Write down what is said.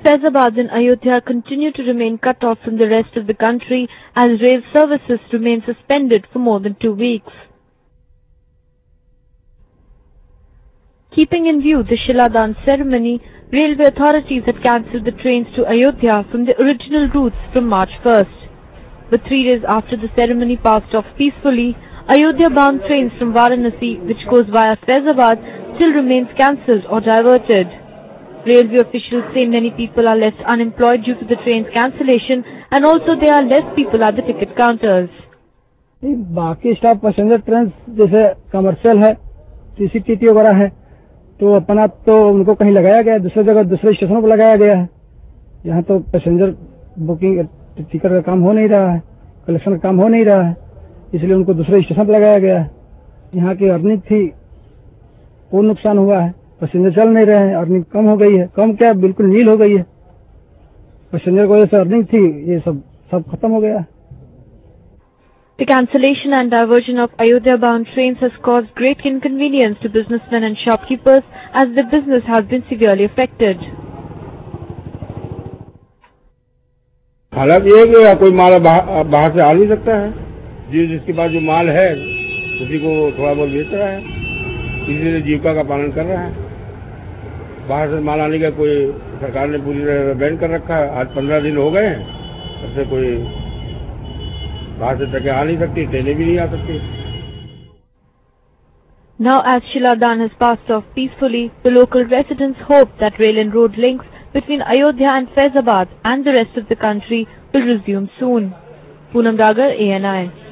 Faizabad and Ayodhya continue to remain cut off from the rest of the country as rail services remain suspended for more than 2 weeks. Keeping in view the Shiladan ceremony, railway authorities had cancelled the trains to Ayodhya from the original routes from March 1st. But 3 days after the ceremony passed off peacefully, Ayodhya-bound trains from Varanasi, which goes via Faizabad, still remains cancelled or diverted. Railway officials say many people are left unemployed due to the train's cancellation, and also there are less people at the ticket counters. बाकी staff passenger train जैसे commercial है, सीसीटीटी वगैरह है, तो अपना तो उनको कहीं लगाया गया है, दूसरी जगह दूसरे स्टेशनों पर लगाया गया है। यहाँ तो पैसेंजर बुकिंग टिकट का काम हो नहीं रहा है, कलेक्शन का काम हो नहीं रहा है, इसलिए उनको दूसरे स्टेशन पर लगाया गया है। यहाँ की अर्निंग थी वो नुकसान हुआ है, पैसेंजर चल नहीं रहे हैं, अर्निंग कम हो गई है, कम क्या बिल्कुल नील हो गई है। पैसेंजर को जैसे अर्निंग थी ये सब खत्म हो गया है। The cancellation and diversion of Ayodhya-bound trains has caused great inconvenience to businessmen and shopkeepers as their business has been severely affected. हालात ये है कि कोई माल बाहर से आ नहीं सकता है, जिसके पास जो माल है उसी को थोड़ा बहुत बेच रहा है, इसीलिए जीविका का पालन कर रहा है। बाहर से माल आने का कोई सरकार ने पूरी तरह बैन कर रखा है। आज 15 दिन हो गए हैं, तब से कोई बाहर से ट्रकें आ नहीं सकती, ट्रेनें भी नहीं आ सकती। Now as Shiladan has passed off peacefully, the local residents hope that rail and road links between Ayodhya and Faizabad and the rest of the country will resume soon. Poonam Dagar, ANI.